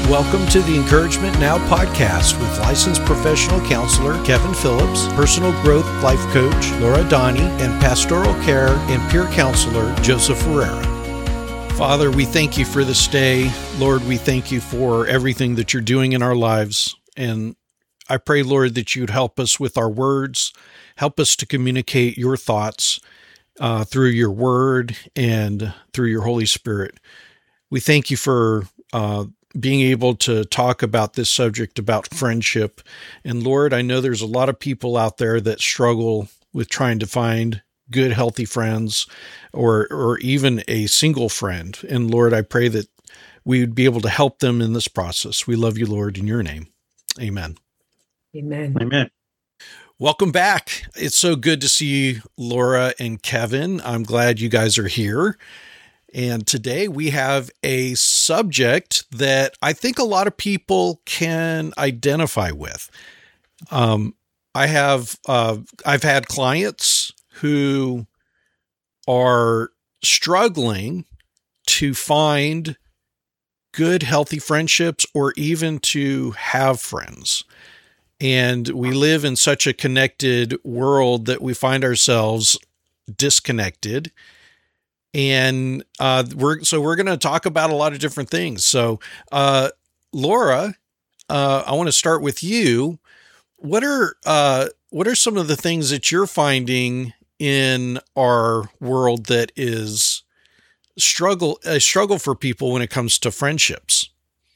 Welcome to the Encouragement Now podcast with licensed professional counselor Kevin Phillips, personal growth life coach Laura Donnie, and pastoral care and peer counselor Joseph Ferreira. Father, we thank you for this day. Lord, we thank you for everything that you're doing in our lives. And I pray, Lord, that you'd help us with our words, help us to communicate your thoughts through your word and through your Holy Spirit. We thank you for being able to talk about this subject about friendship. And Lord, I know there's a lot of people out there that struggle with trying to find good, healthy friends or even a single friend. And Lord, I pray that we would be able to help them in this process. We love you, Lord, in your name. Amen. Amen. Amen. Welcome back. It's so good to see Laura and Kevin. I'm glad you guys are here. And today we have a subject that I think a lot of people can identify with. I've had clients who are struggling to find good, healthy friendships or even to have friends. And we live in such a connected world that we find ourselves disconnected. And we're going to talk about a lot of different things. So, Laura, I want to start with you. What are some of the things that you're finding in our world that is a struggle for people when it comes to friendships?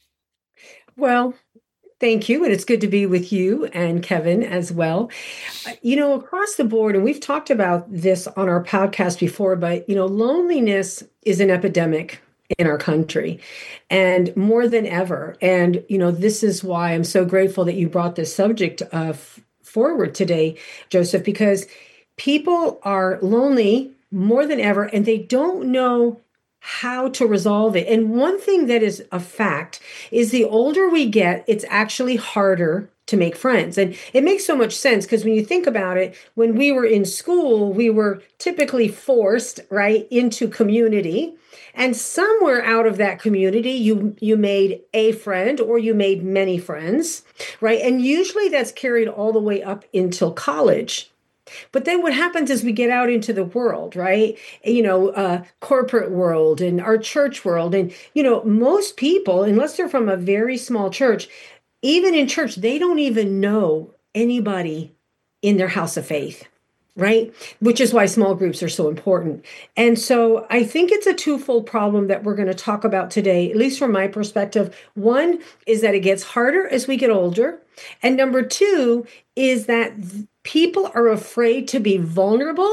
Well, thank you. And it's good to be with you and Kevin as well. Across the board, and we've talked about this on our podcast before, but, loneliness is an epidemic in our country and more than ever. And, this is why I'm so grateful that you brought this subject forward today, Joseph, because people are lonely more than ever and they don't know how to resolve it. And one thing that is a fact is the older we get, it's actually harder to make friends. And it makes so much sense because when you think about it, when we were in school, we were typically forced right into community. And somewhere out of that community, you made a friend or you made many friends, right? And usually that's carried all the way up until college. But then what happens is we get out into the world, right? Corporate world and our church world. And, most people, unless they're from a very small church, even in church, they don't even know anybody in their house of faith, right? Which is why small groups are so important. And so I think it's a twofold problem that we're going to talk about today, at least from my perspective. One is that it gets harder as we get older. And number two is that people are afraid to be vulnerable,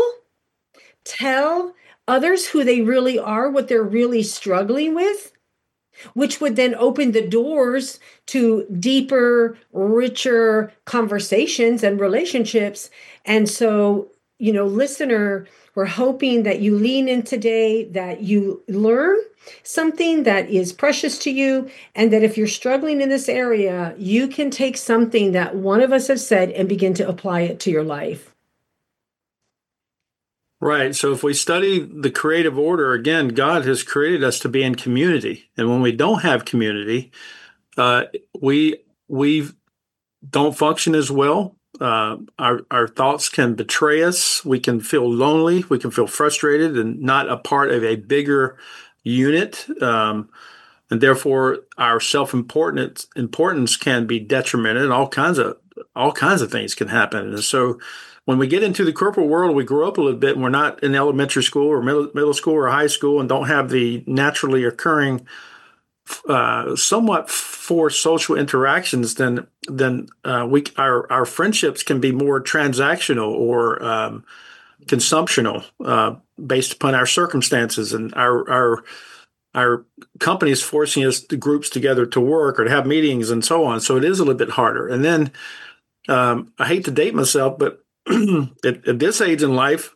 tell others who they really are, what they're really struggling with, which would then open the doors to deeper, richer conversations and relationships. And so, listener, we're hoping that you lean in today, that you learn something that is precious to you, and that if you're struggling in this area, you can take something that one of us has said and begin to apply it to your life. Right. So if we study the creative order, again, God has created us to be in community. And when we don't have community, we don't function as well. Our thoughts can betray us. We can feel lonely. We can feel frustrated and not a part of a bigger unit. And therefore, our self-importance can be detrimented, and all kinds of things can happen. And so when we get into the corporate world, we grow up a little bit and we're not in elementary school or middle school or high school and don't have the naturally occurring somewhat forced social interactions, then our friendships can be more transactional or consumptional based upon our circumstances and our companies forcing us to groups together to work or to have meetings and so on. So it is a little bit harder. And then I hate to date myself, but at this age in life,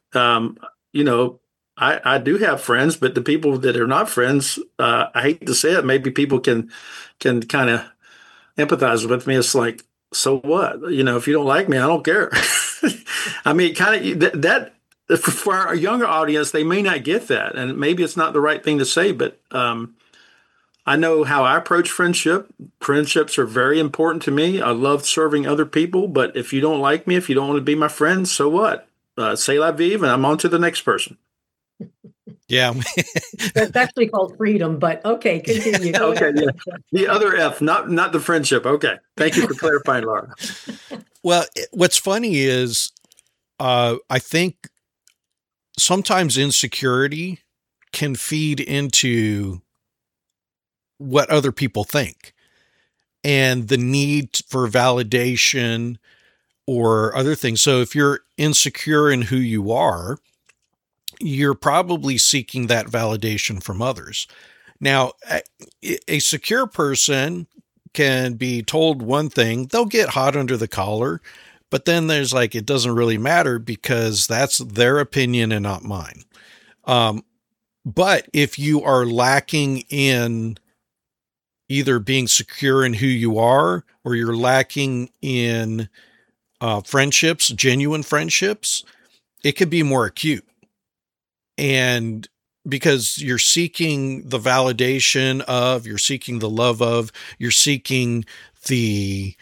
I do have friends, but the people that are not friends, I hate to say it, maybe people can kind of empathize with me. It's like, so what? If you don't like me, I don't care. I mean, kind of that for our younger audience, they may not get that, and maybe it's not the right thing to say, but I know how I approach friendship. Friendships are very important to me. I love serving other people, but if you don't like me, if you don't want to be my friend, so what? Say la vive, and I'm on to the next person. Yeah. That's actually called freedom, but okay, continue. Okay, yeah. The other F, not the friendship. Okay. Thank you for clarifying, Laura. Well, what's funny is I think sometimes insecurity can feed into what other people think and the need for validation or other things. So if you're insecure in who you are, you're probably seeking that validation from others. Now, a secure person can be told one thing, they'll get hot under the collar, but then there's like, it doesn't really matter because that's their opinion and not mine. But if you are lacking in either being secure in who you are, or you're lacking in friendships, genuine friendships, it could be more acute. And because you're seeking the validation of, you're seeking the love of, you're seeking the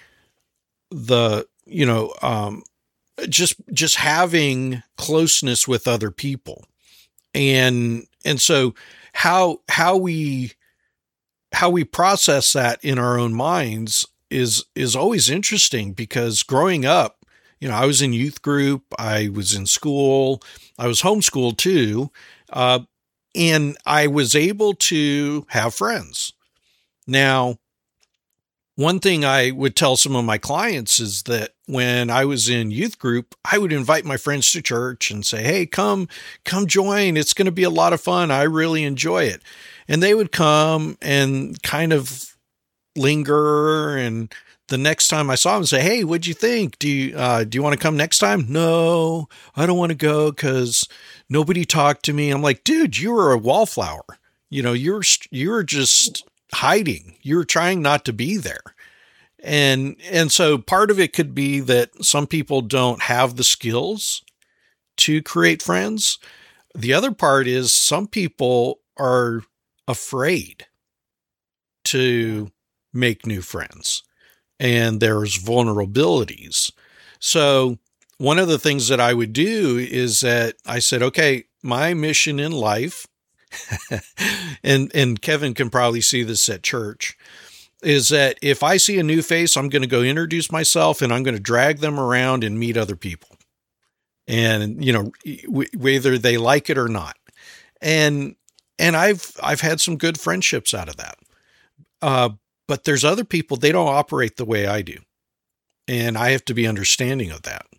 just having closeness with other people. And so how we process that in our own minds is always interesting, because growing up, I was in youth group, I was in school, I was homeschooled too, and I was able to have friends. Now, one thing I would tell some of my clients is that when I was in youth group, I would invite my friends to church and say, hey, come join. It's going to be a lot of fun. I really enjoy it. And they would come and kind of linger. And the next time I saw them, say, hey, what'd you think? Do you want to come next time? No, I don't want to go because nobody talked to me. I'm like, dude, you were a wallflower. You were just hiding. You were trying not to be there. And so part of it could be that some people don't have the skills to create friends. The other part is some people are afraid to make new friends, and there's vulnerabilities. So one of the things that I would do is that I said, okay, my mission in life, and Kevin can probably see this at church, is that if I see a new face, I'm going to go introduce myself and I'm going to drag them around and meet other people. And, whether they like it or not. And I've had some good friendships out of that. But there's other people, they don't operate the way I do. And I have to be understanding of that.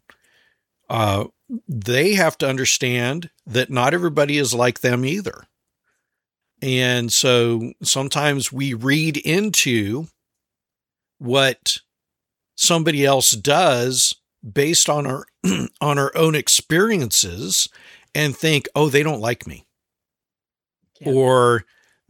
They have to understand that not everybody is like them either. And so sometimes we read into what somebody else does based on our on our own experiences and think, oh, they don't like me. Yeah. Or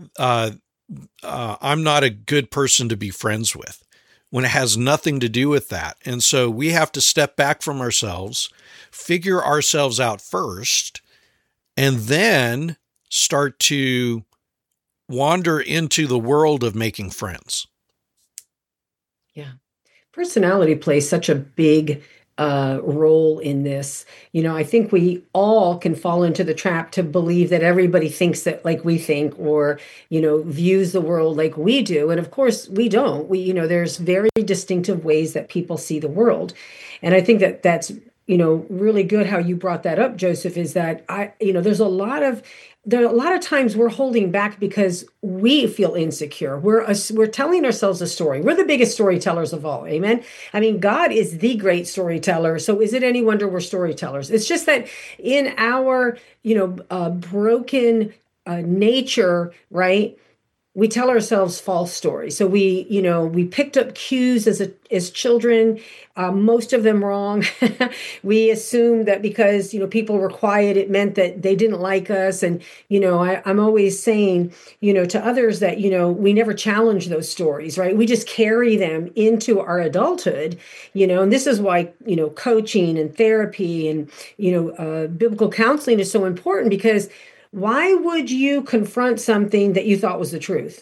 I'm not a good person to be friends with, when it has nothing to do with that. And so we have to step back from ourselves, figure ourselves out first, and then start to wander into the world of making friends. Yeah. Personality plays such a big role in this. I think we all can fall into the trap to believe that everybody thinks that like we think, or, views the world like we do. And of course we don't. There's very distinctive ways that people see the world. And I think that that's, really good how you brought that up, Joseph, is that there's a lot of times we're holding back because we feel insecure. We're telling ourselves a story. We're the biggest storytellers of all. Amen. I mean, God is the great storyteller. So is it any wonder we're storytellers? It's just that in our, broken nature, right? We tell ourselves false stories. So we picked up cues as children, most of them wrong. We assumed that because, people were quiet, it meant that they didn't like us. And, I'm always saying, to others that, we never challenge those stories, right? We just carry them into our adulthood, and this is why, coaching and therapy and, biblical counseling is so important, because why would you confront something that you thought was the truth?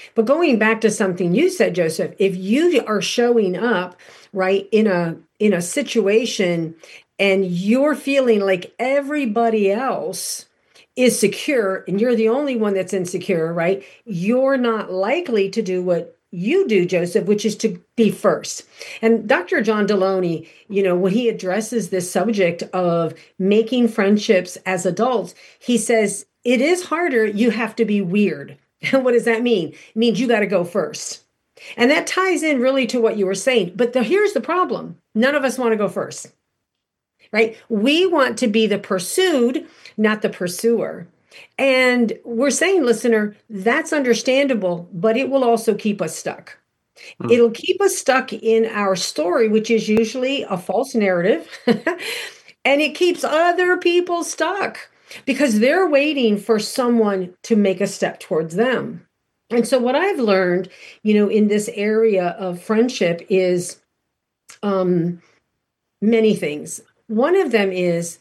But going back to something you said, Joseph, if you are showing up, right, in a situation and you're feeling like everybody else is secure and you're the only one that's insecure, right? You're not likely to do what you do, Joseph, which is to be first. And Dr. John Deloney, when he addresses this subject of making friendships as adults, he says, it is harder. You have to be weird. And what does that mean? It means you got to go first. And that ties in really to what you were saying. But here's the problem. None of us want to go first, right? We want to be the pursued, not the pursuer. And we're saying, listener, that's understandable, but it will also keep us stuck. It'll keep us stuck in our story, which is usually a false narrative. And it keeps other people stuck because they're waiting for someone to make a step towards them. And so what I've learned, in this area of friendship is many things. One of them is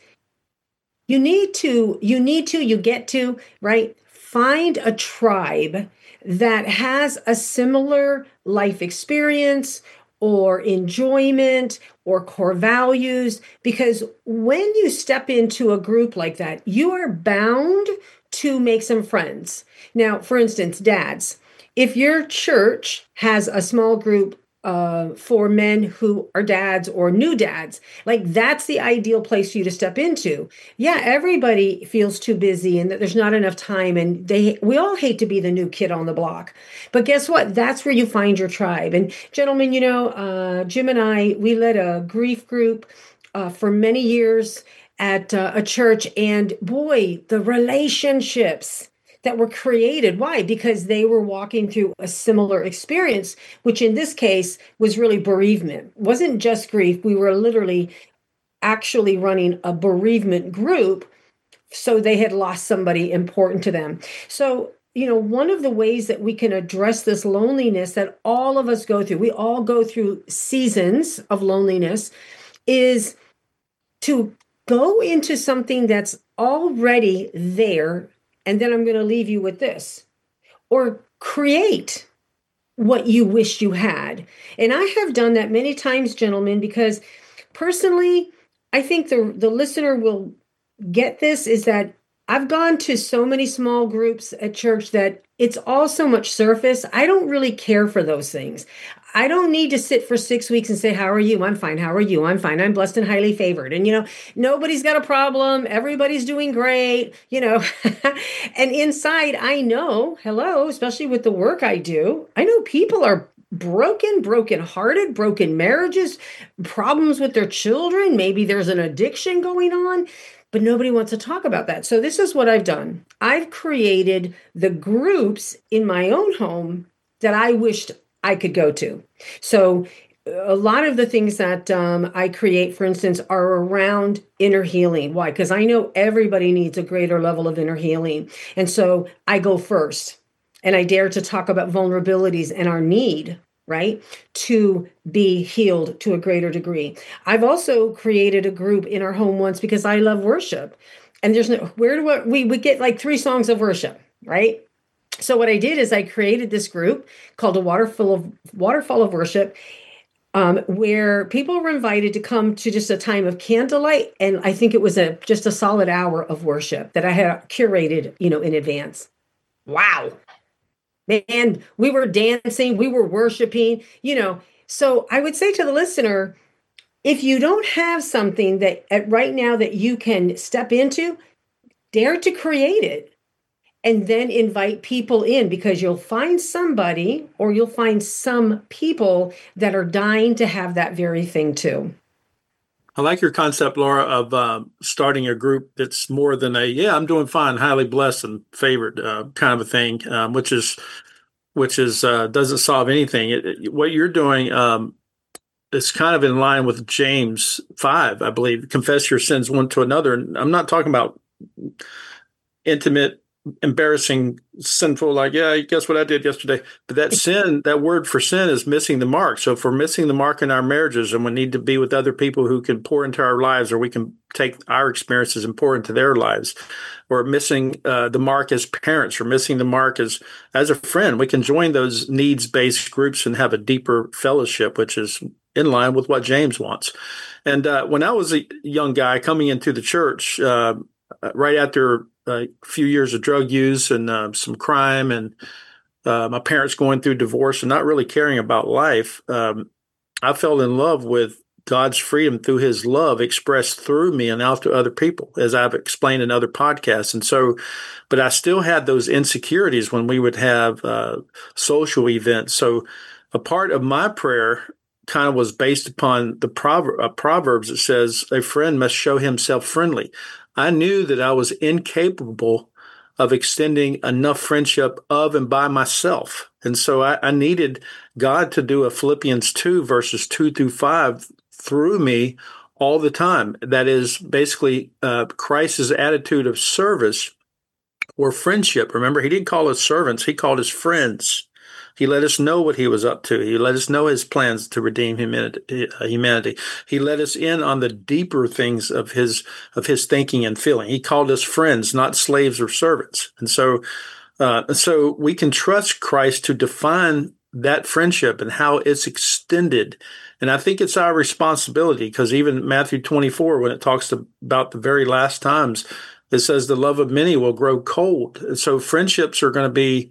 you get to, right, find a tribe that has a similar life experience or enjoyment or core values, because when you step into a group like that, you are bound to make some friends. Now, for instance, dads, if your church has a small group for men who are dads or new dads, like that's the ideal place for you to step into. Yeah, everybody feels too busy and that there's not enough time, and we all hate to be the new kid on the block. But guess what? That's where you find your tribe. And gentlemen, Jim and I, we led a grief group for many years at a church, and boy, the relationships that were created. Why? Because they were walking through a similar experience, which in this case was really bereavement. It wasn't just grief. We were literally actually running a bereavement group. So they had lost somebody important to them. So, one of the ways that we can address this loneliness that all of us go through, we all go through seasons of loneliness, is to go into something that's already there. And then I'm going to leave you with this, or create what you wish you had. And I have done that many times, gentlemen, because personally, I think the listener will get this, is that I've gone to so many small groups at church that it's all so much surface. I don't really care for those things. I don't need to sit for 6 weeks and say, how are you? I'm fine. How are you? I'm fine. I'm blessed and highly favored. And, nobody's got a problem. Everybody's doing great, and inside I know, especially with the work I do, I know people are broken-hearted, broken marriages, problems with their children. Maybe there's an addiction going on, but nobody wants to talk about that. So this is what I've done. I've created the groups in my own home that I wished I could go to. So a lot of the things that I create, for instance, are around inner healing. Why? Because I know everybody needs a greater level of inner healing. And so I go first and I dare to talk about vulnerabilities and our need, right, to be healed to a greater degree. I've also created a group in our home once because I love worship. And we get like 3 songs of worship, right? So what I did is I created this group called a Waterfall of Worship, where people were invited to come to just a time of candlelight. And I think it was just a solid hour of worship that I had curated, in advance. Wow. Man, we were dancing, we were worshiping, So I would say to the listener, if you don't have something that right now that you can step into, dare to create it. And then invite people in, because you'll find somebody, or you'll find some people that are dying to have that very thing too. I like your concept, Laura, of starting a group that's more than I'm doing fine, highly blessed and favored kind of a thing, which is doesn't solve anything. What you're doing is kind of in line with James 5, I believe. Confess your sins one to another. And I'm not talking about intimate embarrassing, sinful, like, yeah, guess what I did yesterday. But that sin, that word for sin is missing the mark. So if we're missing the mark in our marriages and we need to be with other people who can pour into our lives, or we can take our experiences and pour into their lives, or missing the mark as parents, or missing the mark as a friend, we can join those needs-based groups and have a deeper fellowship, which is in line with what James wants. And when I was a young guy coming into the church, right after a few years of drug use and some crime, and my parents going through divorce and not really caring about life, I fell in love with God's freedom through his love expressed through me and out to other people, as I've explained in other podcasts. And so, but I still had those insecurities when we would have social events. So a part of my prayer kind of was based upon the Proverbs that says, a friend must show himself friendly. I knew that I was incapable of extending enough friendship of and by myself. And so I needed God to do a Philippians 2 verses 2-5 through me all the time. That is basically Christ's attitude of service or friendship. Remember, he didn't call us servants. He called us friends. He let us know what he was up to. He let us know his plans to redeem humanity. He let us in on the deeper things of his thinking and feeling. He called us friends, not slaves or servants. And so we can trust Christ to define that friendship and how it's extended. And I think it's our responsibility, because even Matthew 24, when it talks about the very last times, it says the love of many will grow cold. And so friendships are going to be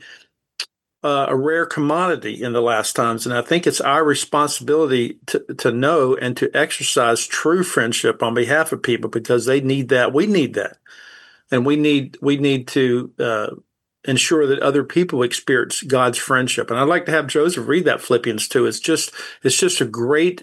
a rare commodity in the last times. And I think it's our responsibility to know and to exercise true friendship on behalf of people, because they need that. We need that. And we need to ensure that other people experience God's friendship. And I'd like to have Joseph read that Philippians 2. It's just a great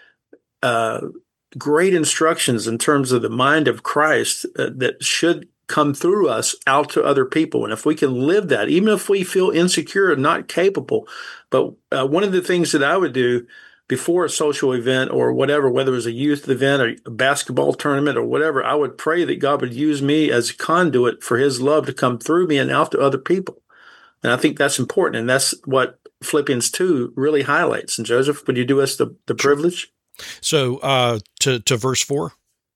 instructions in terms of the mind of Christ that should come through us out to other people. And if we can live that, even if we feel insecure and not capable, but one of the things that I would do before a social event or whatever, whether it was a youth event or a basketball tournament or whatever, I would pray that God would use me as a conduit for his love to come through me and out to other people. And I think that's important. And that's what Philippians 2 really highlights. And Joseph, would you do us the privilege? So to verse 4?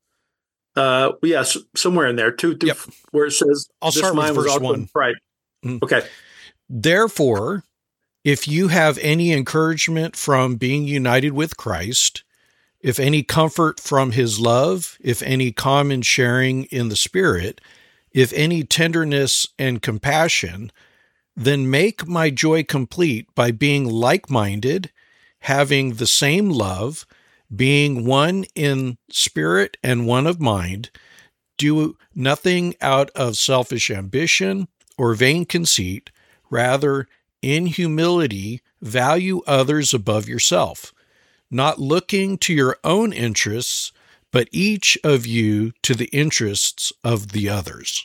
Yes, somewhere in there, yep. Where it says, I'll start with verse 1. Right. Mm-hmm. Okay. Therefore, if you have any encouragement from being united with Christ, if any comfort from his love, if any common sharing in the Spirit, if any tenderness and compassion, then make my joy complete by being like-minded, having the same love, being one in spirit and one of mind. Do nothing out of selfish ambition or vain conceit, rather, in humility, value others above yourself, not looking to your own interests, but each of you to the interests of the others.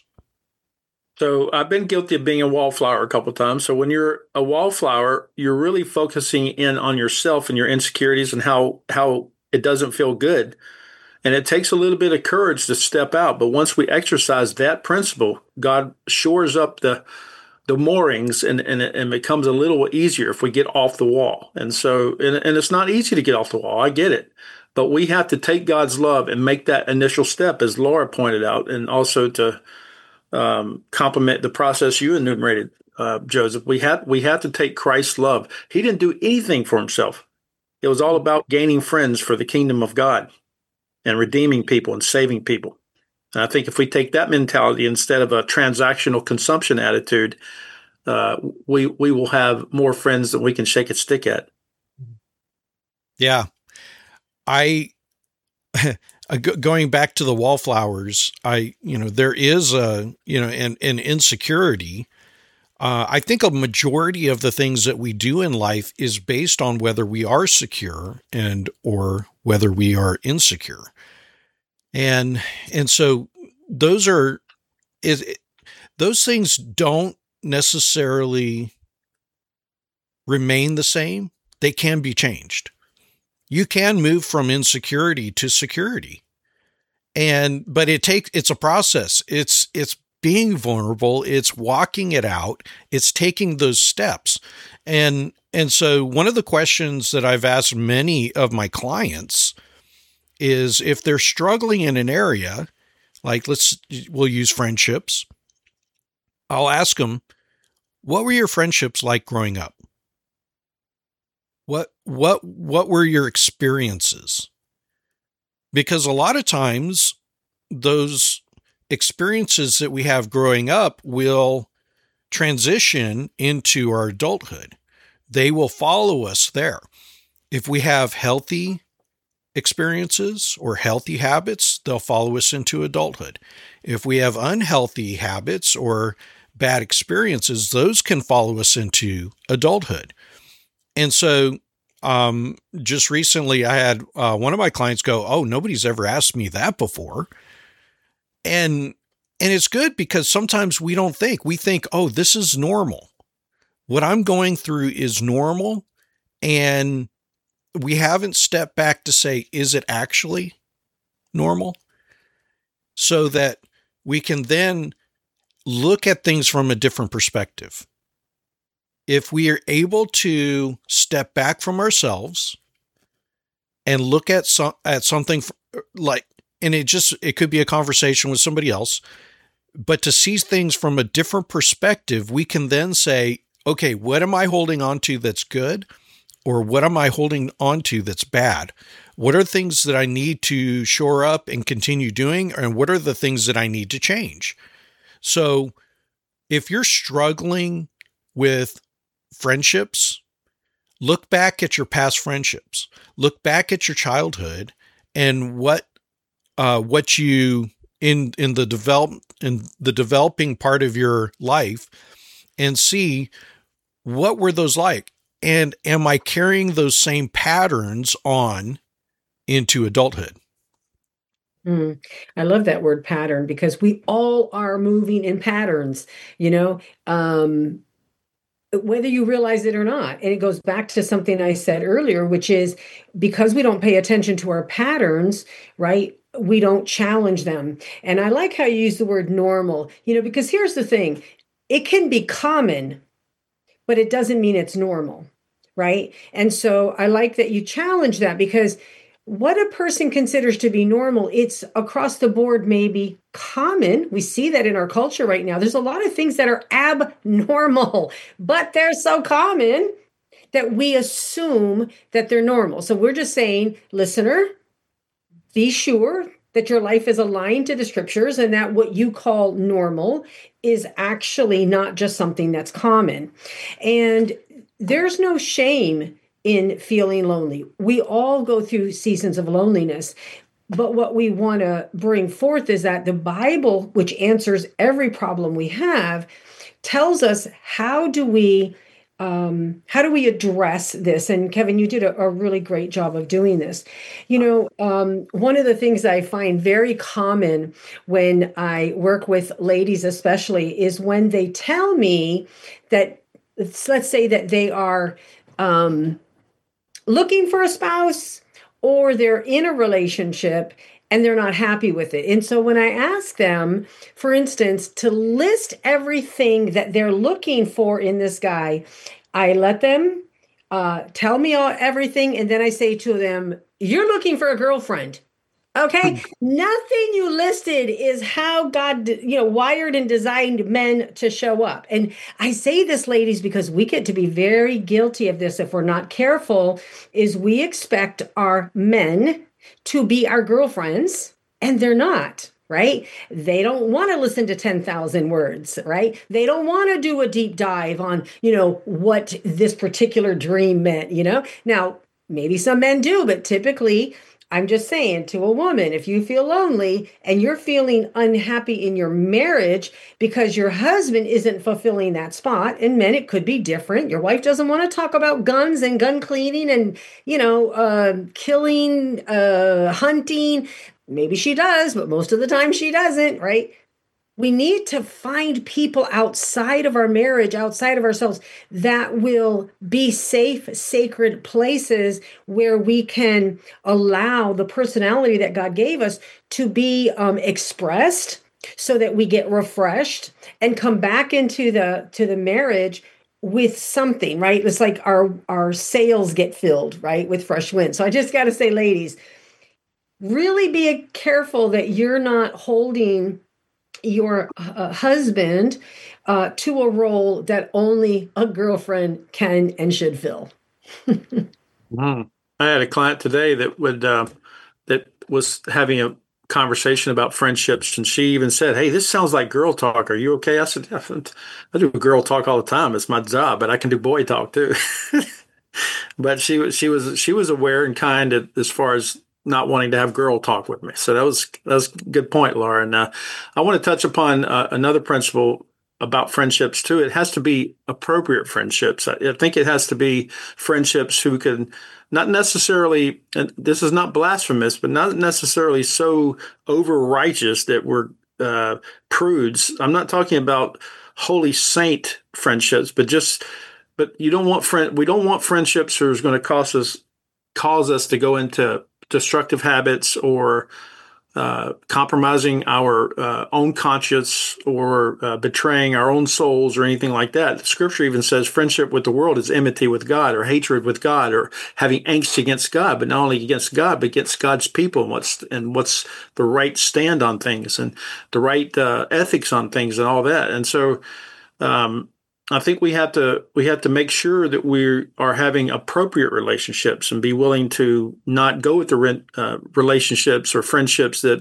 So I've been guilty of being a wallflower a couple of times. So when you're a wallflower, you're really focusing in on yourself and your insecurities and how it doesn't feel good. And it takes a little bit of courage to step out. But once we exercise that principle, God shores up the moorings and it becomes a little easier if we get off the wall. And so, and it's not easy to get off the wall. I get it. But we have to take God's love and make that initial step, as Laura pointed out, and also to complement the process you enumerated, Joseph. We have to take Christ's love. He didn't do anything for himself. It was all about gaining friends for the kingdom of God and redeeming people and saving people. And I think if we take that mentality instead of a transactional consumption attitude, we will have more friends that we can shake a stick at. Yeah. Going back to the wallflowers, there is an insecurity. I think a majority of the things that we do in life is based on whether we are secure or whether we are insecure. And so those things don't necessarily remain the same. They can be changed. You can move from insecurity to security. But it's a process. It's being vulnerable. It's walking it out. It's taking those steps. And so one of the questions that I've asked many of my clients is if they're struggling in an area, like we'll use friendships. I'll ask them, what were your friendships like growing up? What were your experiences? Because a lot of times those experiences that we have growing up will transition into our adulthood. They will follow us there. If we have healthy experiences or healthy habits, they'll follow us into adulthood. If we have unhealthy habits or bad experiences, those can follow us into adulthood. And so just recently I had one of my clients go, oh, nobody's ever asked me that before. And it's good because sometimes we think, oh, this is normal. What I'm going through is normal. And we haven't stepped back to say, is it actually normal? So that we can then look at things from a different perspective. If we are able to step back from ourselves and look at something like, and it could be a conversation with somebody else, but to see things from a different perspective, we can then say, okay, what am I holding on to that's good? Or what am I holding on to that's bad? What are things that I need to shore up and continue doing? And what are the things that I need to change? So if you're struggling with friendships, look back at your past friendships, look back at your childhood and what you in the developing part of your life, and see what were those like. And am I carrying those same patterns on into adulthood? I love that word pattern because we all are moving in patterns, whether you realize it or not. And it goes back to something I said earlier, which is because we don't pay attention to our patterns, right? We don't challenge them. And I like how you use the word normal, because here's the thing. It can be common, but it doesn't mean it's normal, right? And so I like that you challenge that because what a person considers to be normal, it's across the board maybe common. We see that in our culture right now. There's a lot of things that are abnormal, but they're so common that we assume that they're normal. So we're just saying, listener, be sure that your life is aligned to the scriptures and that what you call normal is actually not just something that's common. And there's no shame in feeling lonely. We all go through seasons of loneliness. But what we want to bring forth is that the Bible, which answers every problem we have, tells us how do we address this? And Kevin, you did a really great job of doing this. One of the things I find very common when I work with ladies, especially, is when they tell me that, let's say that they are looking for a spouse or they're in a relationship and they're not happy with it. And so when I ask them, for instance, to list everything that they're looking for in this guy, I let them tell me everything. And then I say to them, you're looking for a girlfriend. Okay. Nothing you listed is how God, wired and designed men to show up. And I say this, ladies, because we get to be very guilty of this if we're not careful, is we expect our men to be our girlfriends, and they're not, right? They don't want to listen to 10,000 words, right? They don't want to do a deep dive on, what this particular dream meant, Now, maybe some men do, but typically, I'm just saying to a woman, if you feel lonely and you're feeling unhappy in your marriage because your husband isn't fulfilling that spot, and men, it could be different. Your wife doesn't want to talk about guns and gun cleaning and, killing, hunting. Maybe she does, but most of the time she doesn't, right? We need to find people outside of our marriage, outside of ourselves, that will be safe, sacred places where we can allow the personality that God gave us to be expressed, so that we get refreshed and come back into the marriage with something, right? It's like our sails get filled, right, with fresh wind. So I just got to say, ladies, really be careful that you're not holding your husband to a role that only a girlfriend can and should fill. I had a client today that was having a conversation about friendships, and she even said, "Hey, this sounds like girl talk. Are you okay?" I said, "Yeah, I do girl talk all the time. It's my job, but I can do boy talk too." But she was aware and kind as far as not wanting to have girl talk with me. So that was a good point, Laura. And I want to touch upon another principle about friendships too. It has to be appropriate friendships. I think it has to be friendships who can not necessarily, and this is not blasphemous, but not necessarily so over righteous that we're prudes. I'm not talking about holy saint friendships, but we don't want friendships who is going to cause us to go into destructive habits or compromising our own conscience or betraying our own souls or anything like that. The scripture even says friendship with the world is enmity with God or hatred with God or having angst against God, but not only against God, but against God's people and what's the right stand on things and the right ethics on things and all that. And so I think we have to make sure that we are having appropriate relationships and be willing to not go with the relationships or friendships that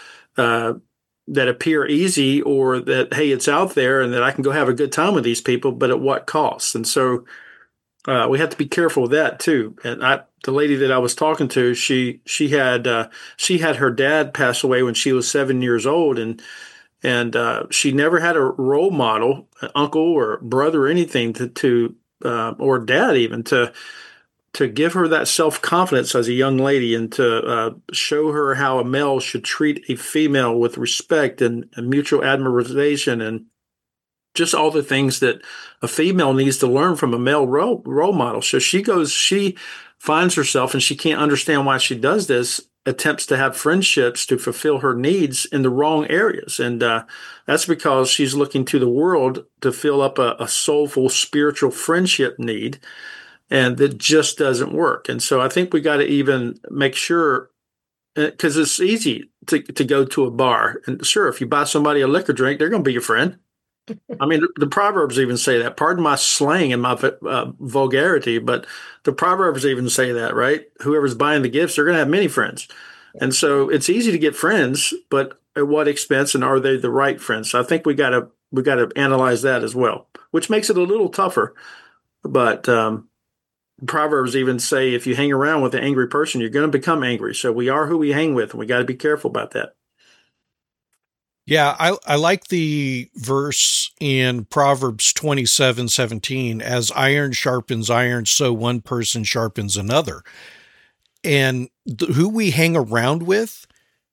appear easy or that, hey, it's out there and that I can go have a good time with these people, but at what cost? And so we have to be careful with that too. And the lady that I was talking to, she had her dad pass away when she was 7 years old, and she never had a role model, an uncle or brother or anything to or dad even to give her that self-confidence as a young lady and to show her how a male should treat a female with respect and mutual admiration and just all the things that a female needs to learn from a male role model. So she finds herself, and she can't understand why she does this, attempts to have friendships to fulfill her needs in the wrong areas. And that's because she's looking to the world to fill up a soulful spiritual friendship need. And that just doesn't work. And so I think we got to even make sure, because it's easy to go to a bar. And sure, if you buy somebody a liquor drink, they're going to be your friend. I mean, the Proverbs even say that. Pardon my slang and my vulgarity, but the Proverbs even say that, right? Whoever's buying the gifts, they're going to have many friends. And so it's easy to get friends, but at what expense, and are they the right friends? So I think we got to analyze that as well, which makes it a little tougher. But Proverbs even say if you hang around with an angry person, you're going to become angry. So we are who we hang with, and we got to be careful about that. Yeah, I like the verse in Proverbs 27:17, as iron sharpens iron, so one person sharpens another. And who we hang around with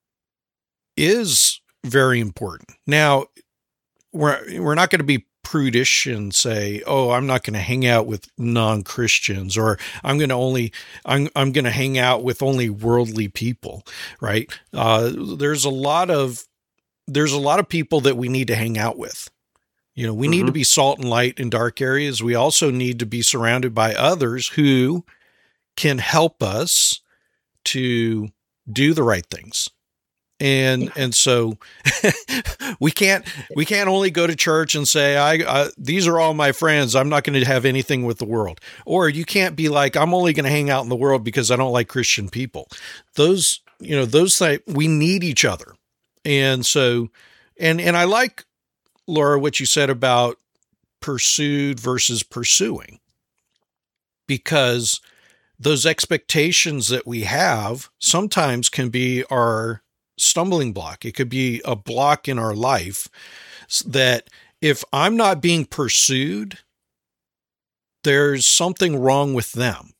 is very important. Now, we're not going to be prudish and say, "Oh, I'm not going to hang out with non-Christians," or I'm going to hang out with only worldly people, right? There's a lot of people that we need to hang out with. You know, we need to be salt and light in dark areas. We also need to be surrounded by others who can help us to do the right things. And so we can't only go to church and say, these are all my friends. I'm not going to have anything with the world. Or you can't be like, I'm only going to hang out in the world because I don't like Christian people. Those we need each other. And so, and I like, Laura, what you said about pursued versus pursuing, because those expectations that we have sometimes can be our stumbling block. It could be a block in our life that if I'm not being pursued, there's something wrong with them.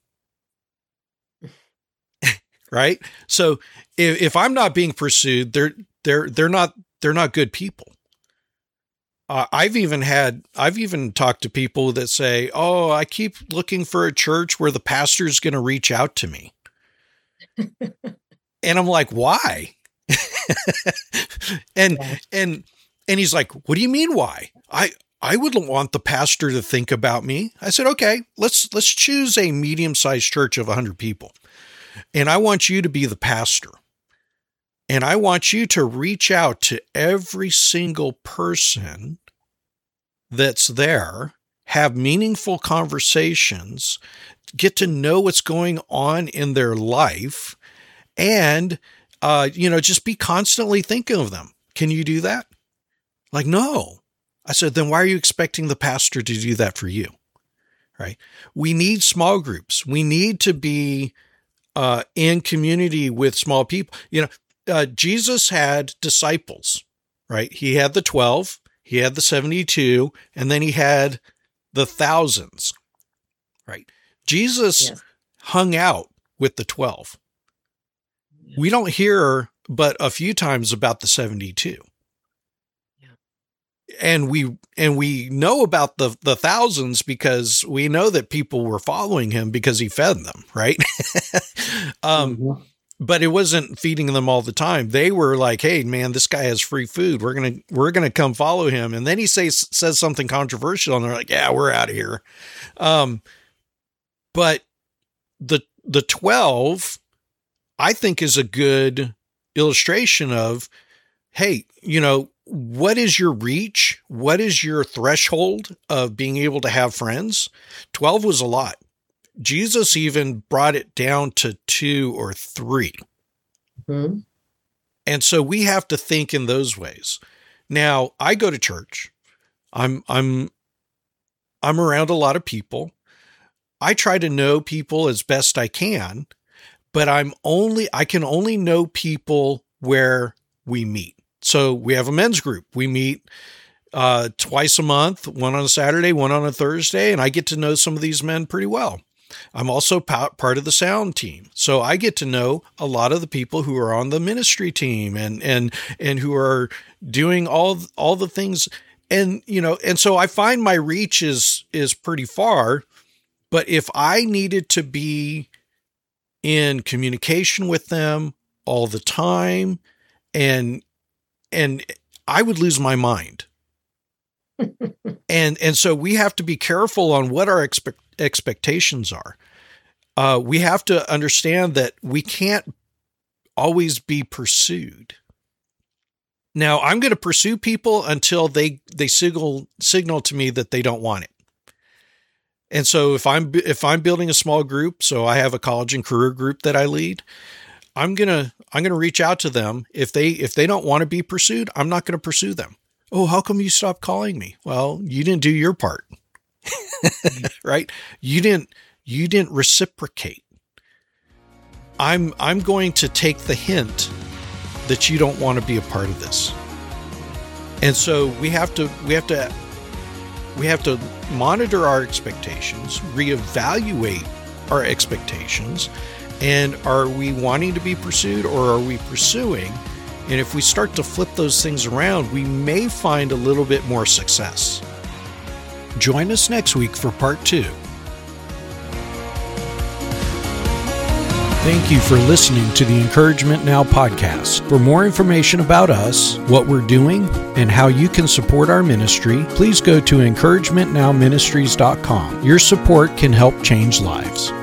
Right? So if I'm not being pursued, they're not good people. I've even talked to people that say, "Oh, I keep looking for a church where the pastor's going to reach out to me." And I'm like, "Why?" and he's like, what do you mean why? I wouldn't want the pastor to think about me. I said, okay, let's choose a medium-sized church of 100 people. And I want you to be the pastor. And I want you to reach out to every single person that's there, have meaningful conversations, get to know what's going on in their life, and, just be constantly thinking of them. Can you do that? Like, no. I said, then why are you expecting the pastor to do that for you? Right? We need small groups. We need to be in community with small people. Jesus had disciples, right? He had the 12, he had the 72, and then he had the thousands, right? Jesus hung out with the 12. We don't hear but a few times about the 72. And we know about the thousands because we know that people were following him because he fed them, right? But it wasn't feeding them all the time. They were like, "Hey, man, this guy has free food. We're gonna come follow him." And then he says something controversial, and they're like, "Yeah, we're out of here." But the 12, I think, is a good illustration of, hey, what is your reach? What is your threshold of being able to have friends? 12 was a lot. Jesus even brought it down to 2 or 3. Mm-hmm. And so we have to think in those ways. Now, I go to church. I'm around a lot of people. I try to know people as best I can, but I can only know people where we meet. So we have a men's group. We meet twice a month, one on a Saturday, one on a Thursday, and I get to know some of these men pretty well. I'm also part of the sound team. So I get to know a lot of the people who are on the ministry team and who are doing all the things. And, and so I find my reach is pretty far, but if I needed to be in communication with them all the time, and I would lose my mind. And so we have to be careful on what our expectations are. We have to understand that we can't always be pursued. Now, I'm going to pursue people until they signal to me that they don't want it. And so if I'm building a small group, so I have a college and career group that I lead, I'm going to reach out to them. If they don't want to be pursued, I'm not going to pursue them. Oh, how come you stopped calling me? Well, you didn't do your part. Right? You didn't reciprocate. I'm going to take the hint that you don't want to be a part of this. And so we have to monitor our expectations, reevaluate our expectations, and are we wanting to be pursued or are we pursuing? And if we start to flip those things around, we may find a little bit more success. Join us next week for part 2. Thank you for listening to the Encouragement Now podcast. For more information about us, what we're doing, and how you can support our ministry, please go to encouragementnowministries.com. Your support can help change lives.